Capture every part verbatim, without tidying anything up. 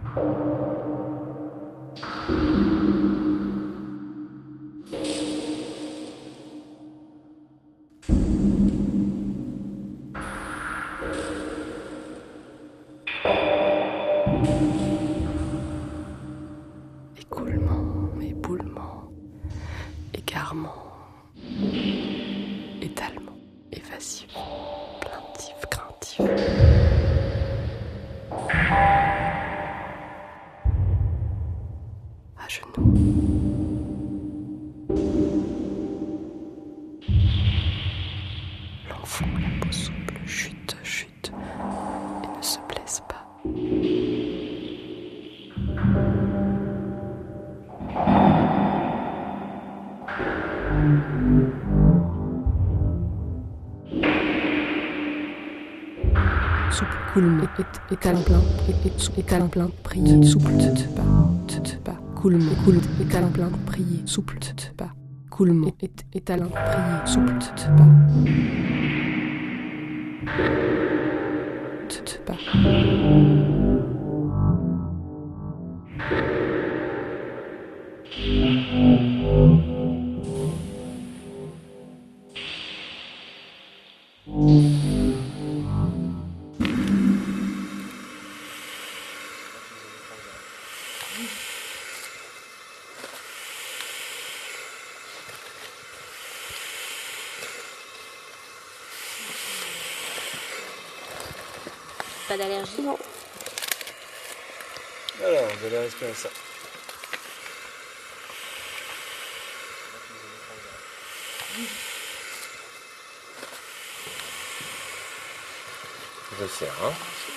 Écoulement, éboulement, égarement, étalement, évasif, plaintif, craintif. À genoux. L'enfant, la peau souple, chute, chute, et ne se blesse pas. Souple, coulement, écale plein, écale plein, prier, souple, pas, pas, coulement, coule, écale plein, prier, souple, pas, coulement, étalin, prier, souple, pas, pas. Pas d'allergie? Non. Alors, vous allez respirer ça. Je serre, hein.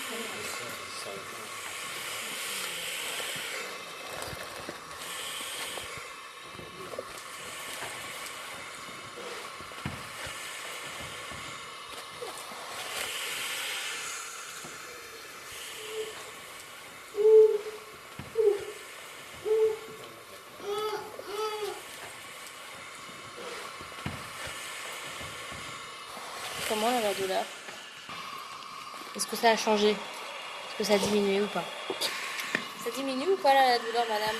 Comment là, la douleur? Est-ce que ça a changé? Est-ce que ça a diminué ou pas? Ça diminue ou pas là, la douleur, madame?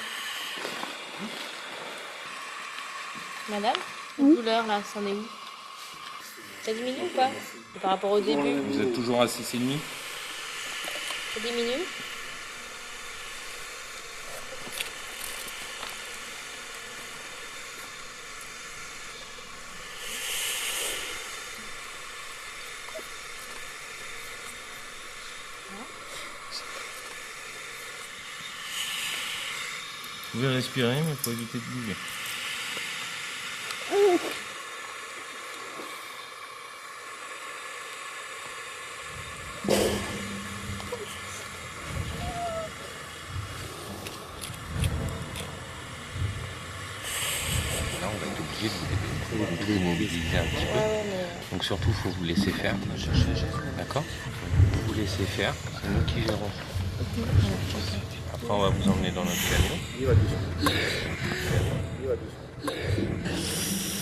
Madame? La Oui. douleur là, c'en est où? Ça diminue ou pas? Par rapport au début? Vous êtes toujours à six virgule cinq? Ça diminue? Vous pouvez respirer, mais il faut éviter de bouger. Là, on va être obligé de vous, de vous immobiliser un petit peu. Ouais, ouais, mais... Donc surtout, il faut vous laisser faire. D'accord? Vous laissez faire, c'est nous qui gérons. Après, on va vous emmener dans notre camion. Il va doucement. Il va doucement.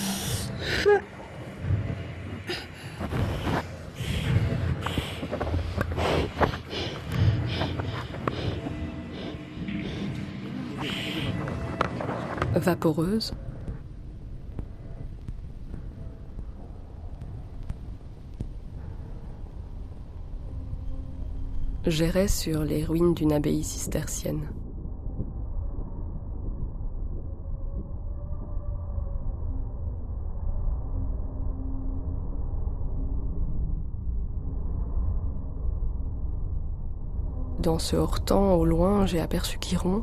Vaporeuse. J'errais sur les ruines d'une abbaye cistercienne. Dans ce hors-temps, au loin, j'ai aperçu Chiron.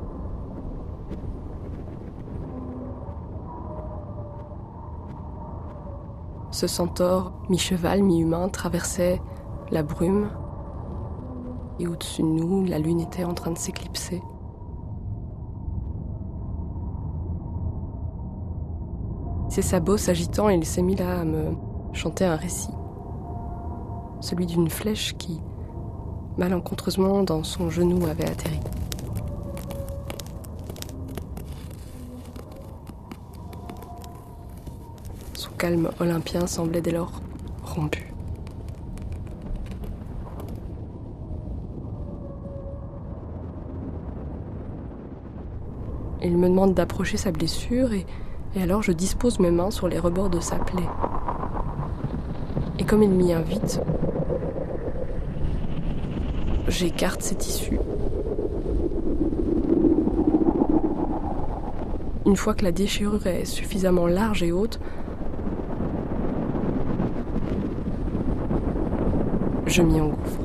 Ce centaure, mi-cheval, mi-humain, traversait la brume. Et au-dessus de nous, la lune était en train de s'éclipser. Ses sabots s'agitant, il s'est mis là à me chanter un récit. Celui d'une flèche qui, malencontreusement, dans son genou avait atterri. Son calme olympien semblait dès lors rompu. Il me demande d'approcher sa blessure et, et alors je dispose mes mains sur les rebords de sa plaie. Et comme il m'y invite, j'écarte ses tissus. Une fois que la déchirure est suffisamment large et haute, je m'y engouffre.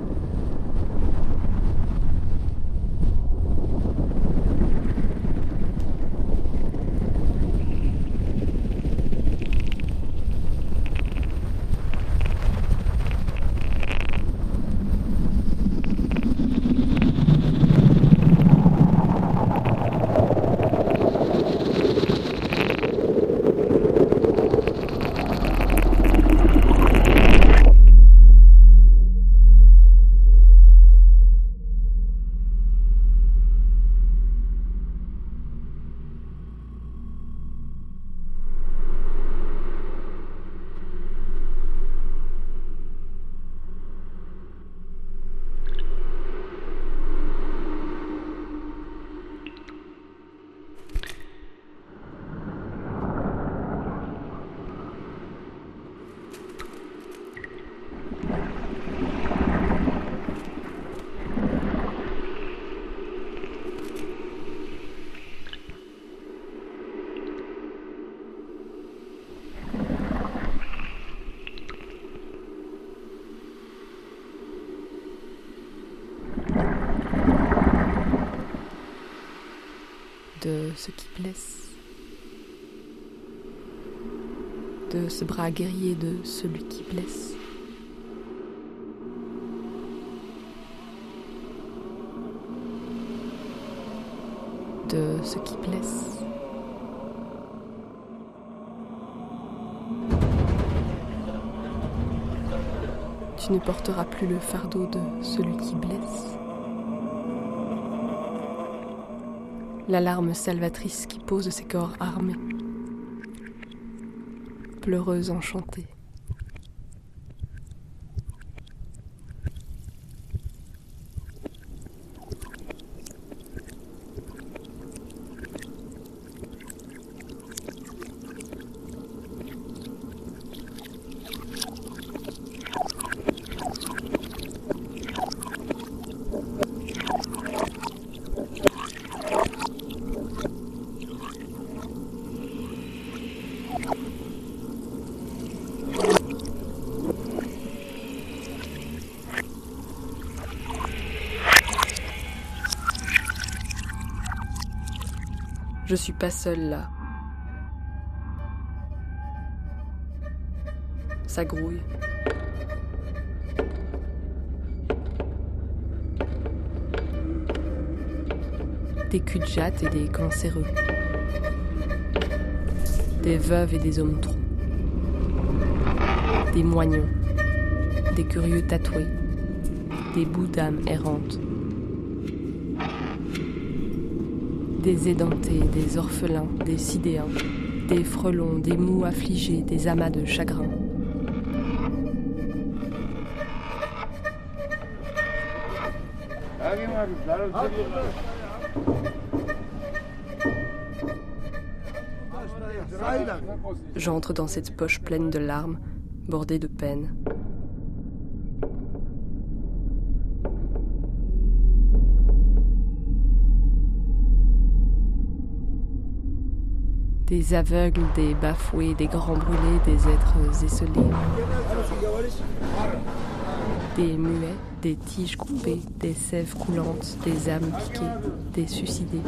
De ce qui blesse, de ce bras guerrier de celui qui blesse. De ce qui blesse. Tu ne porteras plus le fardeau de celui qui blesse. La larme salvatrice qui pose ses corps armés, pleureuse enchantée. Je suis pas seule là. Ça grouille. Des cul-de-jatte et des cancéreux. Des veuves et des hommes troncs. Des moignons. Des curieux tatoués. Des bouts d'âme errantes. Des édentés, des orphelins, des sidéens, des frelons, des mous affligés, des amas de chagrin. J'entre dans cette poche pleine de larmes, bordée de peine. Des aveugles, des bafoués, des grands brûlés, des êtres esselés. Des muets, des tiges coupées, des sèves coulantes, des âmes piquées, des suicidés.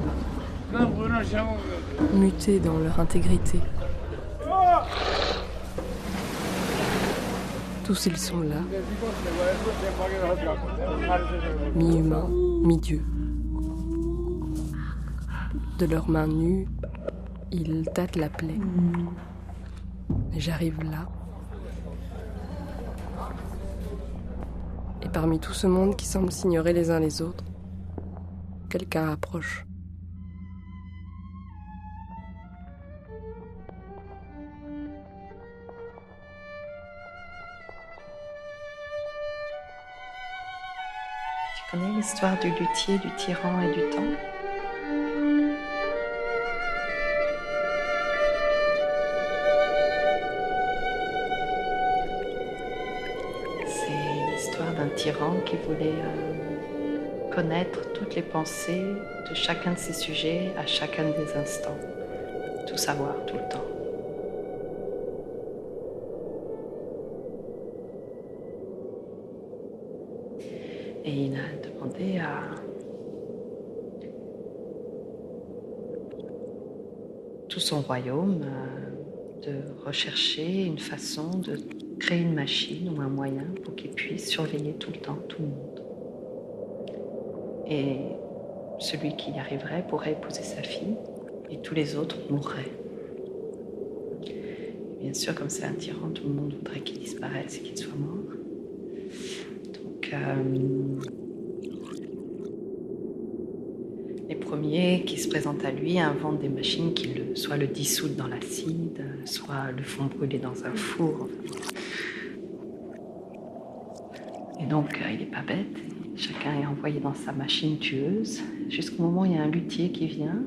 Mutés dans leur intégrité. Tous ils sont là. Mi-humains, mi-dieux. De leurs mains nues, ils tâtent la plaie. Et j'arrive là. Et parmi tout ce monde qui semble s'ignorer les uns les autres, quelqu'un approche. Tu connais l'histoire du luthier, du tyran et du temps ? c'est l'histoire d'un tyran qui voulait euh, connaître toutes les pensées de chacun de ses sujets à chacun des instants. Tout savoir, tout le temps. Et il a demandé à tout son royaume euh, de rechercher une façon de créer une machine ou un moyen pour qu'il puisse surveiller tout le temps tout le monde. Et celui qui y arriverait pourrait épouser sa fille et tous les autres mourraient. Et bien sûr, comme c'est un tyran, tout le monde voudrait qu'il disparaisse et qu'il soit mort. Donc, euh, les premiers qui se présentent à lui inventent des machines qui le, soit le dissoutent dans l'acide, soit le font brûler dans un four. Et donc, euh, il n'est pas bête. Chacun est envoyé dans sa machine tueuse, jusqu'au moment où il y a un luthier qui vient.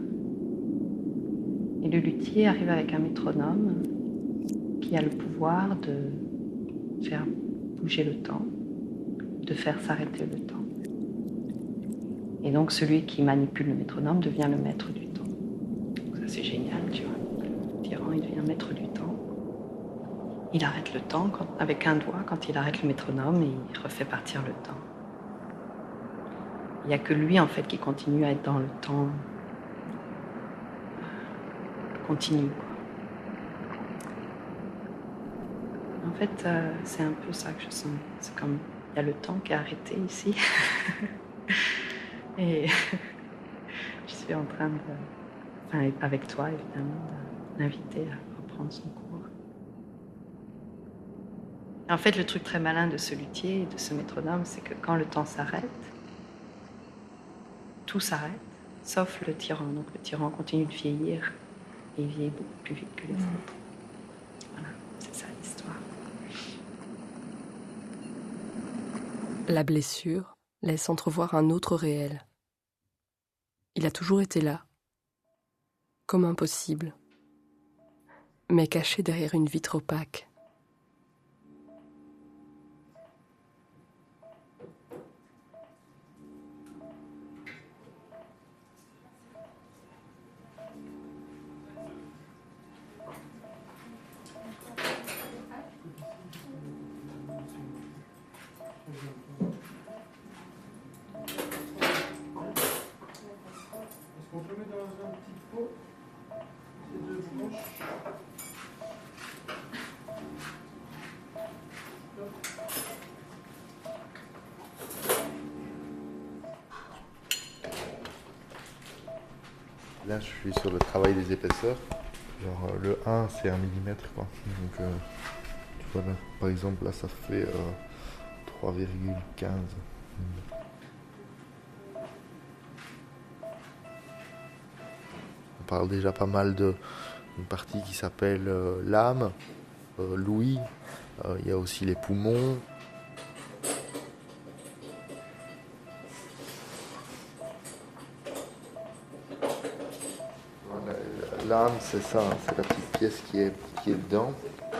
Et le luthier arrive avec un métronome qui a le pouvoir de faire bouger le temps, de faire s'arrêter le temps. Et donc celui qui manipule le métronome devient le maître du temps. Donc ça c'est génial, tu vois. Le tyran, il devient maître du temps. Il arrête le temps quand, avec un doigt quand il arrête le métronome et il refait partir le temps. Il n'y a que lui en fait qui continue à être dans le temps continu. En fait, euh, c'est un peu ça que je sens. C'est comme il y a le temps qui est arrêté ici. Et je suis en train de, enfin, avec toi évidemment, de l'inviter à reprendre son cours. En fait, le truc très malin de ce luthier et de ce métronome, c'est que quand le temps s'arrête, tout s'arrête, sauf le tyran. Donc le tyran continue de vieillir et il vieillit beaucoup plus vite que les autres. Voilà, c'est ça l'histoire. La blessure laisse entrevoir un autre réel. Il a toujours été là, comme impossible, mais caché derrière une vitre opaque. On peut mettre dans un petit pot ces deux branches. Là, je suis sur le travail des épaisseurs. Genre, euh, le un, c'est un millimètre, quoi. Donc, euh, tu vois, là, par exemple, là, ça fait euh, trois virgule quinze. Hmm. On parle déjà pas mal de une partie qui s'appelle euh, l'âme, euh, l'ouïe. Il euh, y a aussi les poumons. L'âme, c'est ça, c'est la petite pièce qui est, qui est dedans.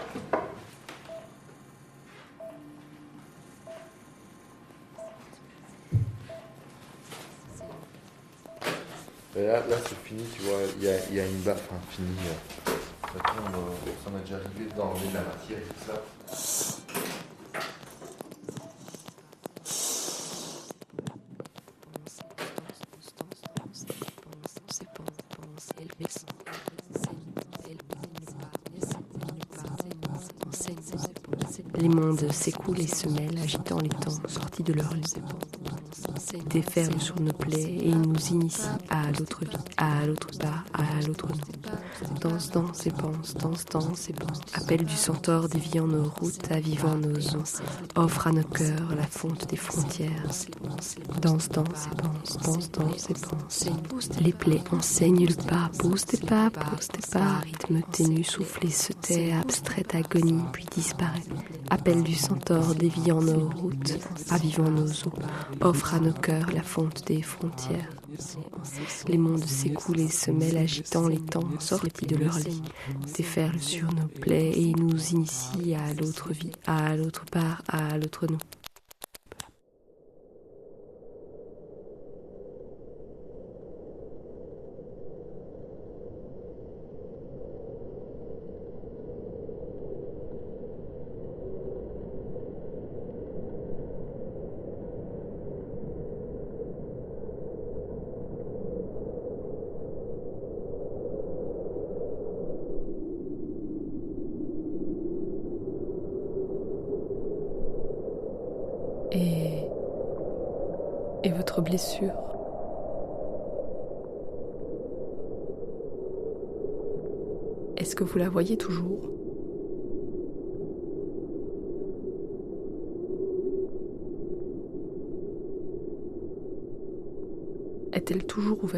Et là, là c'est fini, tu vois, il y a, il y a une baffe, enfin fini. Maintenant, euh, ça m'est déjà arrivé d'enlever de la matière et tout ça. Les mondes s'écoulent et se mêlent, agitant les temps sortis de leur lit. Déferlent sur nos plaies et ils nous initient à l'autre vie, à l'autre pas, à l'autre nous. Danse, danse et pense, danse, danse et pense. Appel du centaure déviant nos routes, avivant nos os. Offre à nos cœurs la fonte des frontières. Danse, danse et pense, danse, danse et pense. Les plaies enseignent le pas, pose tes pas, pose tes pas. Rythme ténu, soufflé se tait, abstraite agonie, puis disparaît. Appel du centaure déviant nos routes, avivant nos eaux, offre à nos cœurs la fonte des frontières. Les mondes s'écoulent et se mêlent agitant les temps sortis de leur lit, déferlent sur nos plaies et nous initient à l'autre vie, à l'autre part, à l'autre nous. Et, et votre blessure. Est-ce que vous la voyez toujours ? Est-elle toujours ouverte ?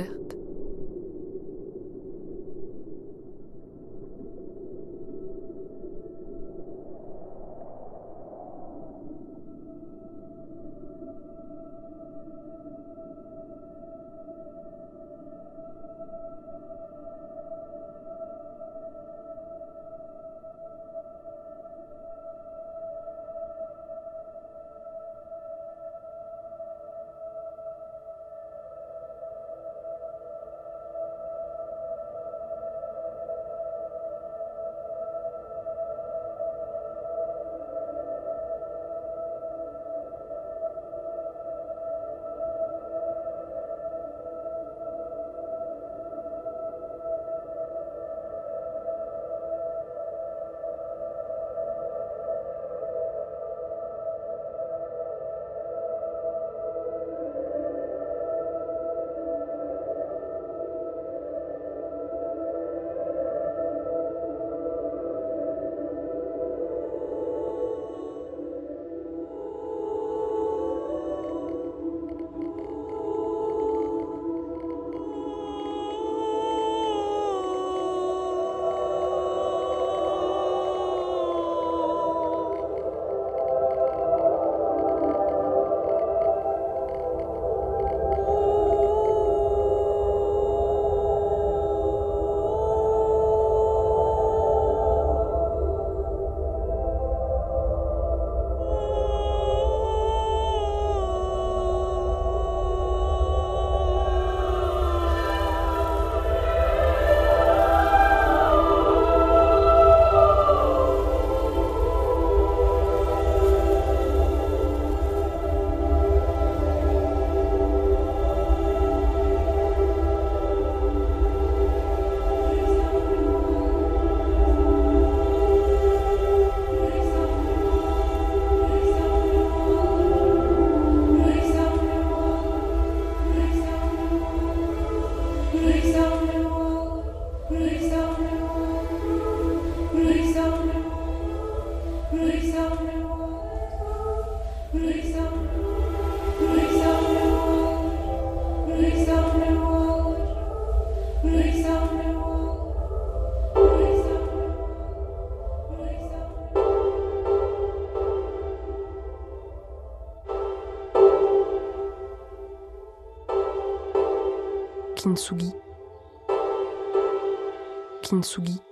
Kintsugi. Kintsugi.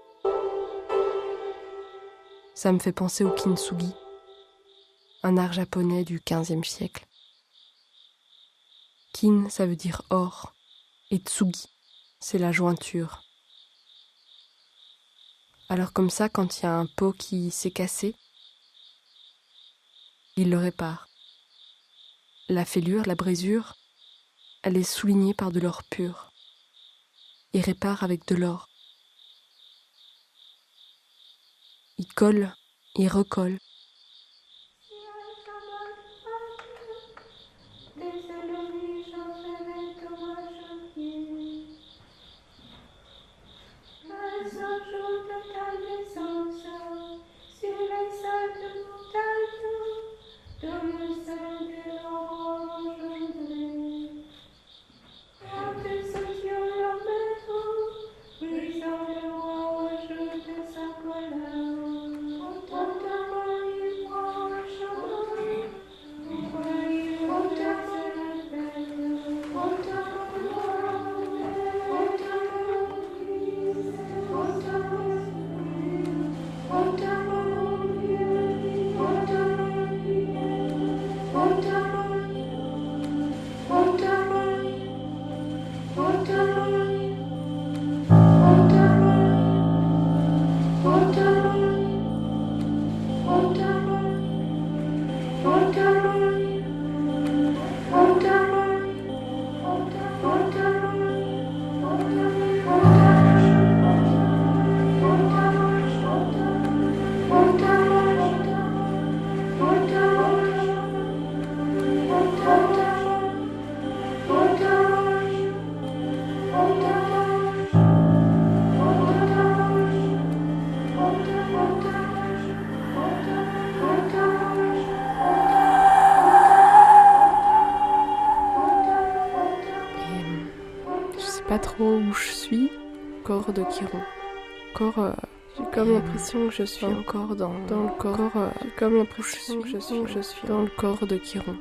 Ça me fait penser au kintsugi, un art japonais du quinzième siècle. Kin, ça veut dire or, et tsugi, c'est la jointure. Alors comme ça, quand il y a un pot qui s'est cassé, il le répare. La fêlure, la brisure, elle est soulignée par de l'or pur. Il répare avec de l'or. Il colle, il recolle. Thank you. l'endroit où je suis, corps de Chiron. Corps, euh, j'ai comme l'impression que je suis encore dans, dans le corps. Euh, j'ai comme l'impression que je suis, que je suis dans le corps de Chiron.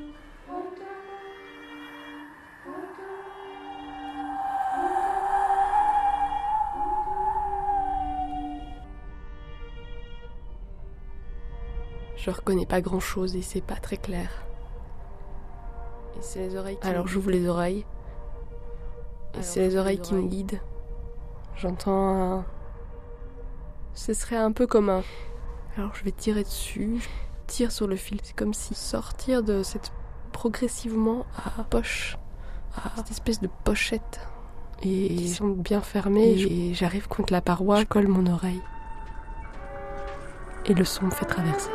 Je reconnais pas grand chose et c'est pas très clair. Et c'est les oreilles qui Alors j'ouvre les oreilles. Et c'est les oreilles qui me guident. J'entends un... Ce serait un peu comme un... Alors je vais tirer dessus, je tire sur le fil. C'est comme si sortir de cette... progressivement à poche, à cette espèce de pochette. Et qui sont bien fermées. Et j'arrive contre la paroi, je colle mon oreille. Et le son me fait traverser.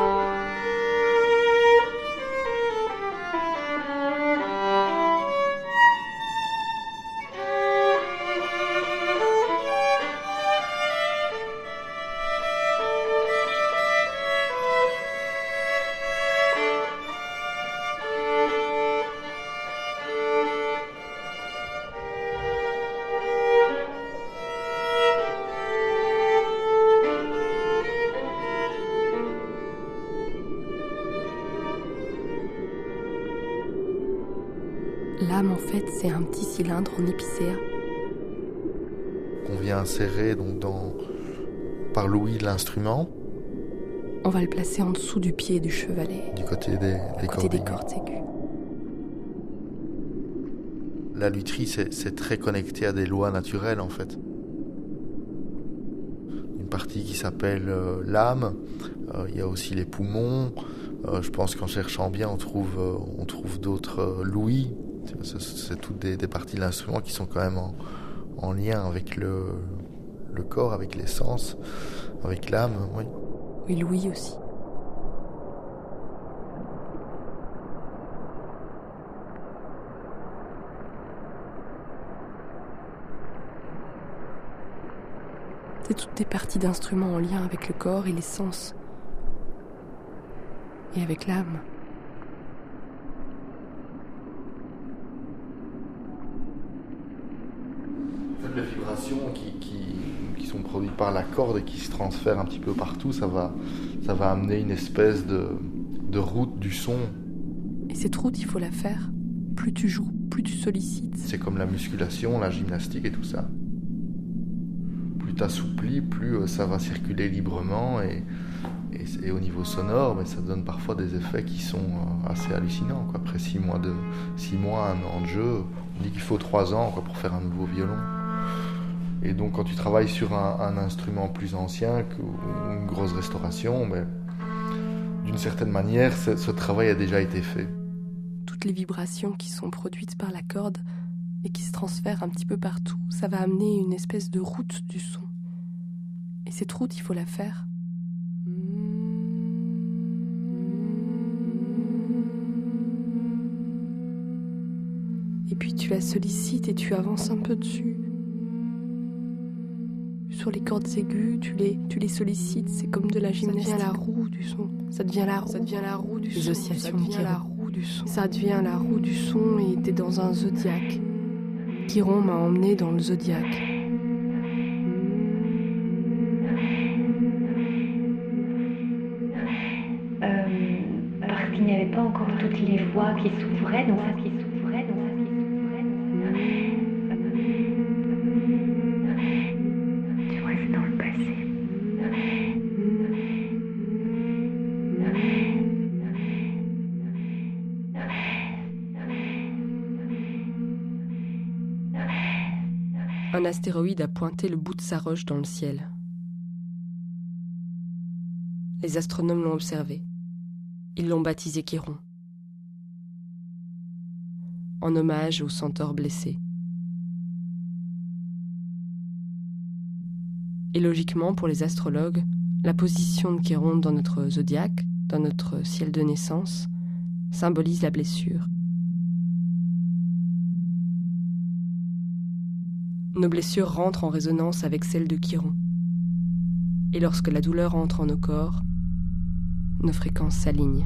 L'âme, en fait, c'est un petit cylindre en épicéa. Qu'on vient insérer donc dans, par l'ouïe de l'instrument. On va le placer en dessous du pied du chevalet. Du côté des, des, côté cordes, des cordes aiguës. La lutherie, c'est, c'est très connecté à des lois naturelles, en fait. Une partie qui s'appelle euh, l'âme. Euh, il y a aussi les poumons. Euh, je pense qu'en cherchant bien, on trouve, euh, on trouve d'autres euh, l'ouïe. C'est, c'est toutes des, des parties de l'instrument qui sont quand même en, en lien avec le, le corps, avec les sens, avec l'âme, oui. Oui, l'ouïe aussi. C'est toutes des parties d'instruments en lien avec le corps et les sens. Et avec l'âme. Les vibrations qui, qui, qui sont produites par la corde et qui se transfèrent un petit peu partout, ça va, ça va amener une espèce de, de route du son. Et cette route, il faut la faire. Plus tu joues, plus tu sollicites. C'est comme la musculation, la gymnastique et tout ça. Plus tu assouplis, plus ça va circuler librement et, et, et au niveau sonore, mais ça donne parfois des effets qui sont assez hallucinants. Quoi. Après six mois, de, six mois, un an de jeu, on dit qu'il faut trois ans quoi, pour faire un nouveau violon. Et donc quand tu travailles sur un, un instrument plus ancien ou une grosse restauration, ben, d'une certaine manière, ce, ce travail a déjà été fait. Toutes les vibrations qui sont produites par la corde et qui se transfèrent un petit peu partout, ça va amener une espèce de route du son. Et cette route, il faut la faire. Et puis tu la sollicites et tu avances un peu dessus. Sur les cordes aiguës, tu les, tu les sollicites, c'est comme de la gymnastique. Ça devient la roue du son. Ça devient la roue. Ça devient la roue du son. Les oscillations de Chiron. La roue du son. Ça devient la roue du son et t'es dans un zodiaque. Chiron m'a emmené dans le zodiaque. Euh, parce qu'il n'y avait pas encore toutes les voies qui s'ouvraient, donc ça qui s'ouvrait, donc ça qui s'ouvrait, donc ça qui tu vois, c'est dans le passé. Un astéroïde a pointé le bout de sa roche dans le ciel. Les astronomes l'ont observé. Ils l'ont baptisé Chiron, en hommage au centaure blessé. Et logiquement, pour les astrologues, la position de Chiron dans notre zodiaque, dans notre ciel de naissance, symbolise la blessure. Nos blessures rentrent en résonance avec celles de Chiron. Et lorsque la douleur entre en nos corps, nos fréquences s'alignent.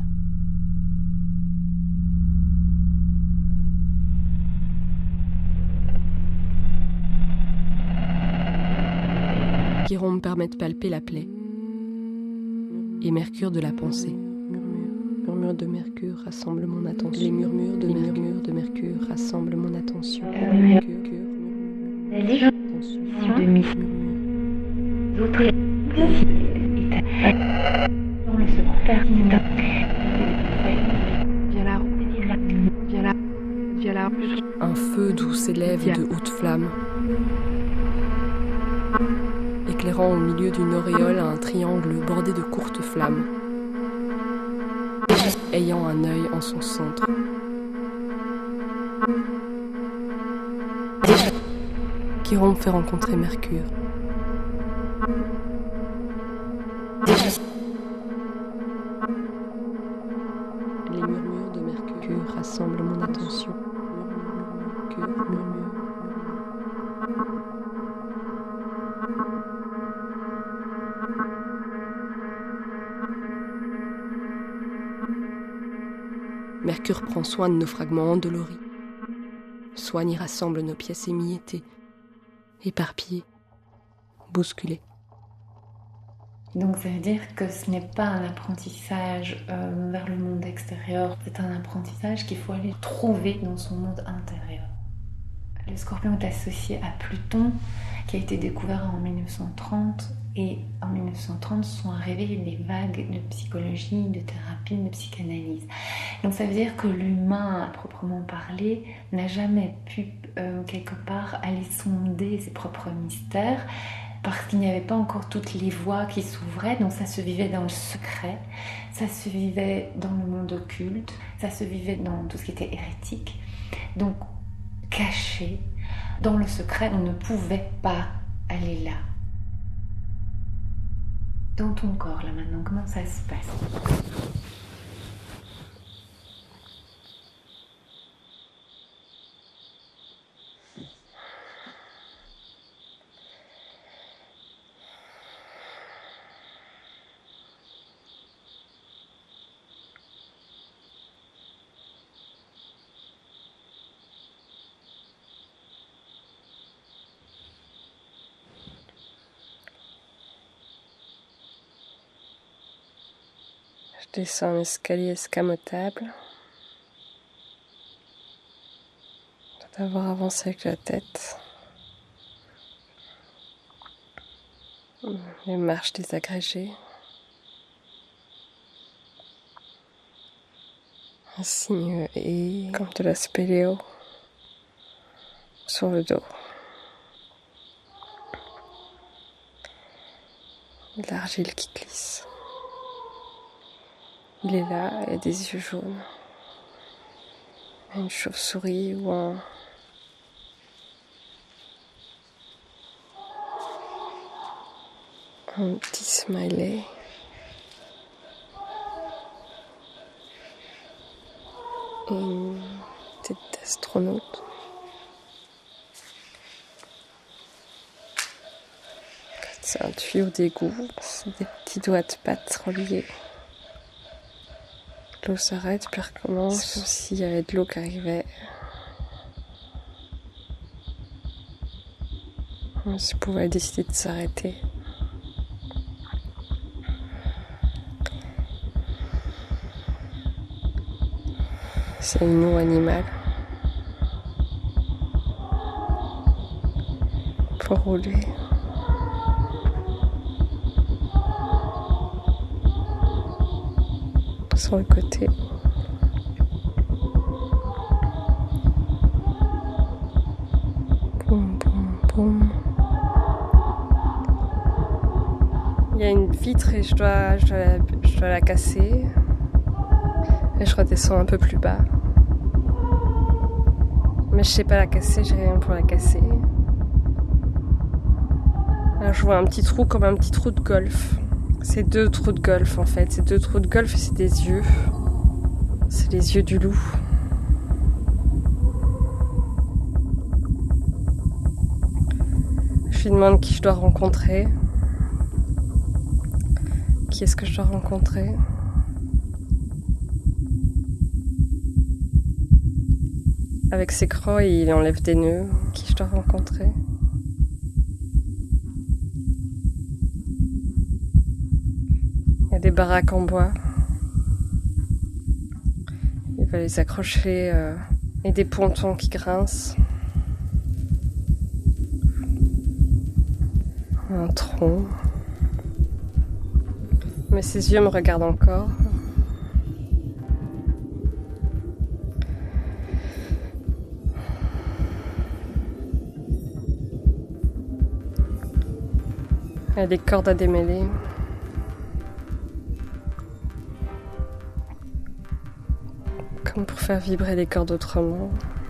permet de palper la plaie. Et Mercure de la pensée. Murmure, murmure de Mercure rassemble mon attention. Les murmures de, Les murmures de Mercure rassemblent mon attention. Mercure, Les gens de mi d'autres dans le second Viens là, viens là, viens là. Un feu d'où s'élèvent de hautes flammes, éclairant au milieu d'une auréole un triangle bordé de courtes flammes, ayant un œil en son centre. Chiron fait rencontrer Mercure. Les murmures de Mercure rassemblent mon attention. Mercure, murmure. Mercure prend soin de nos fragments endoloris, soigne et rassemble nos pièces émiettées, éparpillées, bousculées. Donc ça veut dire que ce n'est pas un apprentissage euh, vers le monde extérieur, c'est un apprentissage qu'il faut aller trouver dans son monde intérieur. Le Scorpion est associé à Pluton, qui a été découvert en mille neuf cent trente, et en mille neuf cent trente sont arrivées les vagues de psychologie, de thérapie, de psychanalyse. Donc ça veut dire que l'humain, à proprement parler, n'a jamais pu, euh, quelque part, aller sonder ses propres mystères, parce qu'il n'y avait pas encore toutes les voies qui s'ouvraient, donc ça se vivait dans le secret, ça se vivait dans le monde occulte, ça se vivait dans tout ce qui était hérétique. Donc, caché, dans le secret, on ne pouvait pas aller là. Dans ton corps, là maintenant, comment ça se passe ? Je descends un escalier escamotable. D'avoir avancé avec la tête. Les marches désagrégées. Un signe et comme de la spéléo sur le dos. De l'argile qui glisse. Il est là, il a des yeux jaunes. Une chauve-souris ou un... un petit smiley. Et une tête d'astronaute. C'est un tuyau d'égout, c'est des petits doigts de pattes reliés. L'eau s'arrête, puis recommence, comme s'il y avait de l'eau qui arrivait. Comme si on pouvait décider de s'arrêter. C'est une eau animale. Pour rouler. Sur le côté. Boum, boum, boum. Il y a une vitre et je dois, je dois, la, je dois la casser. Et je redescends un peu plus bas. Mais je sais pas la casser, j'ai rien pour la casser. Là, je vois un petit trou comme un petit trou de golf. C'est deux trous de golf en fait. C'est deux trous de golf et c'est des yeux. C'est les yeux du loup. Je lui demande qui je dois rencontrer. Qui est-ce que je dois rencontrer ? Avec ses crocs, il enlève des nœuds. Qui je dois rencontrer ? baraques en bois. Il va les accrocher euh, et des pontons qui grincent. Un tronc. Mais ses yeux me regardent encore. Il y a des cordes à démêler. Comme pour faire vibrer les cordes autrement.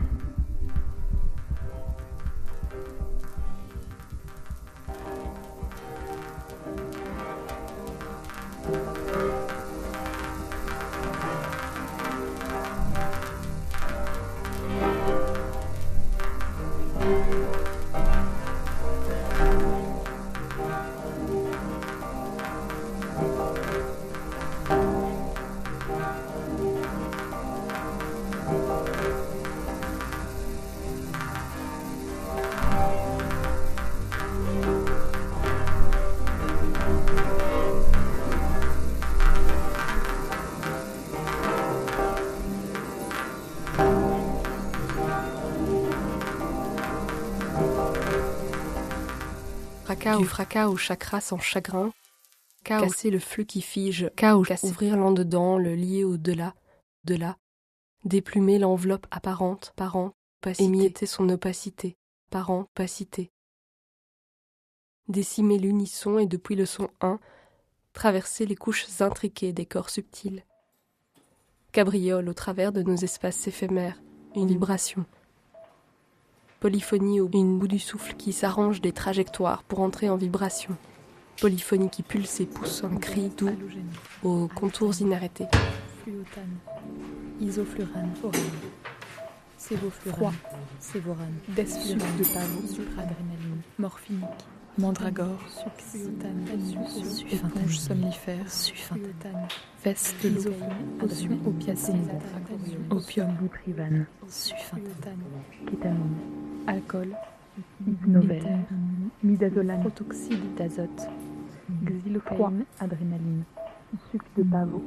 Fracas au fracas au chakra sans chagrin, chaos, casser le flux qui fige, chaos, casser, ouvrir l'en dedans, le lier au-delà, de là, déplumer l'enveloppe apparente, parente, émietter son opacité, parent, opacité. Décimer l'unisson et depuis le son un, traverser les couches intriquées des corps subtils. Cabriole au travers de nos espaces éphémères, une vibration. Polyphonie au bout du souffle qui s'arrange des trajectoires pour entrer en vibration. Polyphonie qui pulse et pousse un cri doux aux contours inarrêtés. Fluotane, isoflurane, orane, sévoflurane, froid, sévorane, desflurane, de pavot, supradrénaline, morphinique, mandragore, succinatane, éponge somnifère, suffintane, veste de l'isoflurane, potion opiacine, opium, buprivane, suffintane, kétamine, alcool, hypnovèle, midazolam, protoxyde d'azote, xylocaïne, adrénaline, sucre de pavot.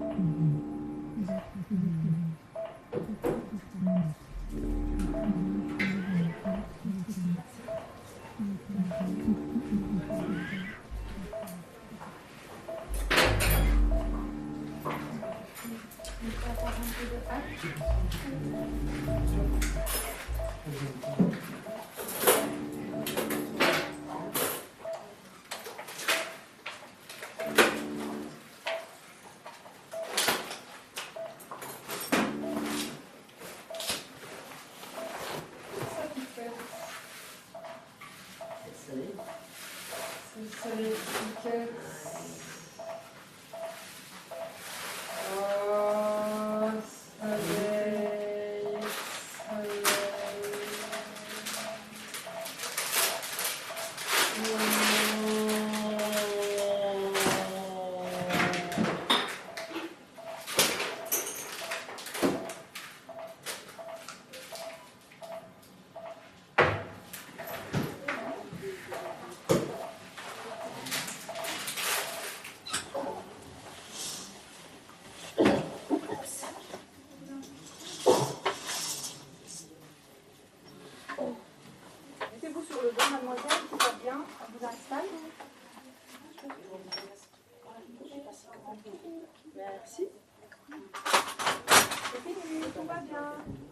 Merci. C'est fini, tout va bien.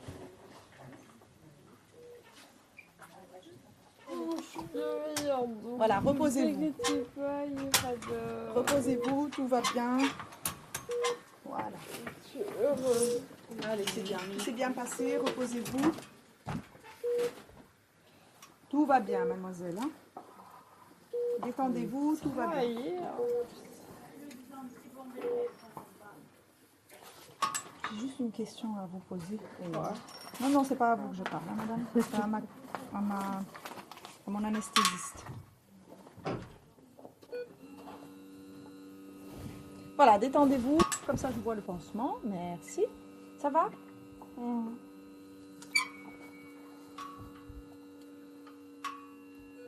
Voilà, reposez-vous. Reposez-vous, tout va bien. Voilà. Allez, c'est bien. C'est bien passé, reposez-vous. Tout va bien, mademoiselle. Hein? Détendez-vous, tout va bien. J'ai juste une question à vous poser. Et... Non, non, c'est pas à vous que je parle, hein, madame. C'est à, ma... à, ma... à mon anesthésiste. Voilà, détendez-vous. Comme ça, je vois le pansement. Merci. Ça va? mmh.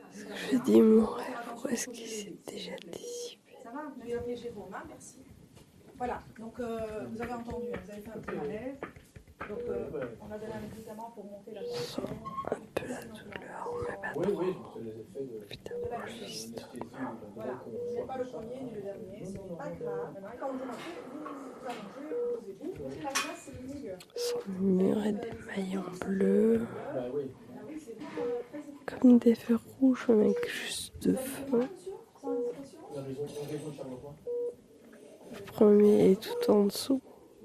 Je dis mon rêve, où est-ce qu'il s'est déjà dissipé? Ça va? Vous avez chez vos mains, merci. Voilà, donc euh, vous avez entendu, vous avez fait un petit malaise. Donc euh, on a donné un médicament pour monter la tension. Un peu la douleur, mais pas trop. Oui, oui, c'est les effets de, Putain, de l'anesthésie. Voilà, vous n'êtes pas le premier ni le dernier, ce n'est pas grave. Quand vous marchez, vous vous allongez, vous posez-vous. Posez la glace, c'est le milieu. Sur le mur et des maillons bleus. Bah oui. Comme des feux rouges avec juste de feu. La maison, la maison de Charleroi. Le premier est tout en dessous.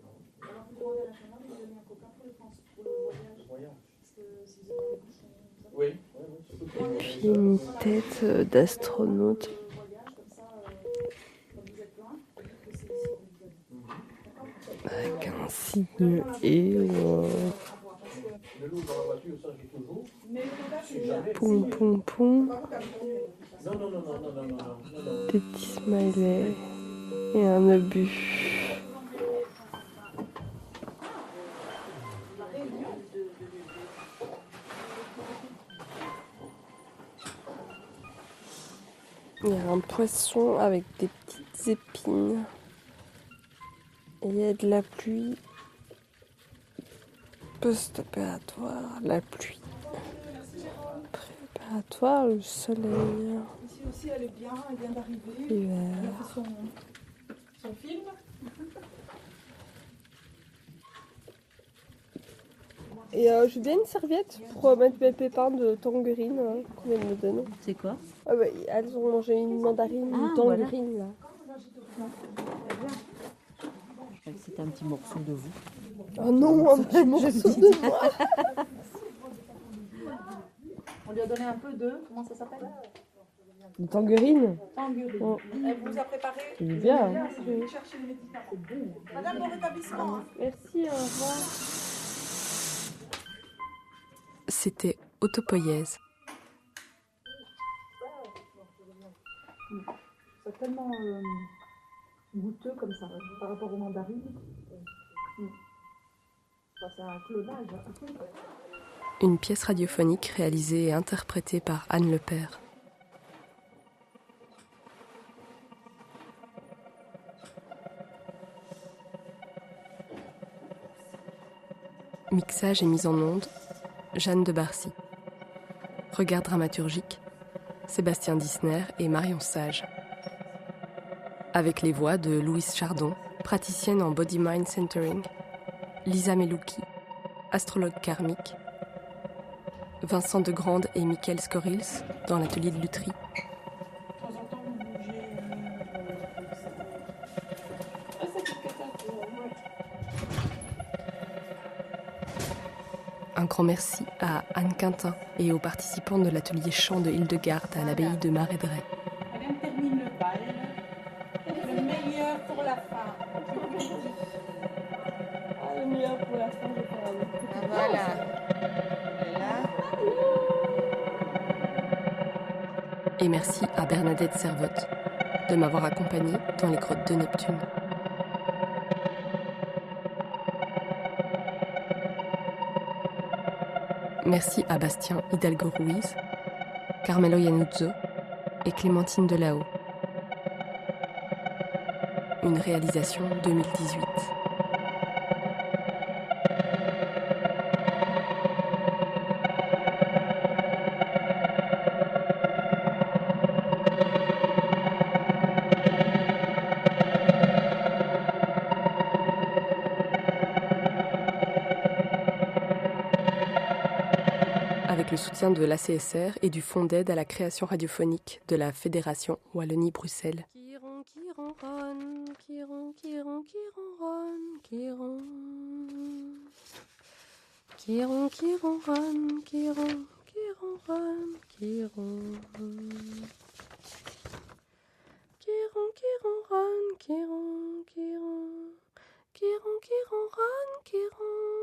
Oui. Et puis une tête d'astronaute. Avec un signe et euh... Le loup dans la voiture, ça j'ai toujours. poum poum poum. Non, non, non, non, non, non, non, non. Des petits smileys et un obus. Il y a un poisson avec des petites épines. Et il y a de la pluie post-opératoire. La pluie préparatoire, le soleil. Ici aussi, elle est bien, elle vient d'arriver. L'hiver. Elle a fait son, son film. Et euh, j'ai bien une serviette pour euh, mettre mes pépins de tangerine hein, qu'on vient de me donner. C'est quoi? Ah bah, elles ont mangé une mandarine, Ah, une tangerine là. Je croyais que c'était un petit morceau de vous. Oh non, un petit morceau de moi. On lui a donné un peu de, comment ça s'appelle? Une tangerine. Tangerine. Oh. Elle vous a préparé. C'est bien. Hein. Je vais chercher les médicaments. Madame, bon rétablissement. Hein. Merci, au revoir. C'était Autopoïèse. C'est tellement euh, goûteux comme ça, par rapport aux mandarines. Mmh. Enfin, c'est un clonage. Une pièce radiophonique réalisée et interprétée par Anne Lepère. Mixage et mise en onde, Jeanne de Barcy. Regard dramaturgique, Sébastien Dissner et Marion Sage. Avec les voix de Louise Chardon, praticienne en Body Mind Centering, Lisa Melouki, astrologue karmique, Vincent Degrande et Michael Scorils dans l'atelier de lutherie. Un grand merci à Anne Quintin et aux participants de l'atelier chant de Hildegarde à l'abbaye de Marédret. Madame termine le bal. Le meilleur pour la fin. Ah, le meilleur pour la fin, je vais faire un Ah, voilà. Et là. Et merci à Bernadette Servotte de m'avoir accompagnée dans les grottes de Neptune. Merci à Bastien Hidalgo Ruiz, Carmelo Iannuzzo et Clémentine Delao. Une réalisation deux mille dix-huit. Avec le soutien de l'A C S R et du Fonds d'aide à la création radiophonique de la Fédération Wallonie-Bruxelles. Qui ron, qui ronronne, qui ron, qui ron, qui ronronne, qui ron. Qui ron, qui ronronne, qui ron, qui ronronne, qui ron. Qui ron, qui ronronne, qui ron, qui ron. Qui ron, qui ronronne, qui ron.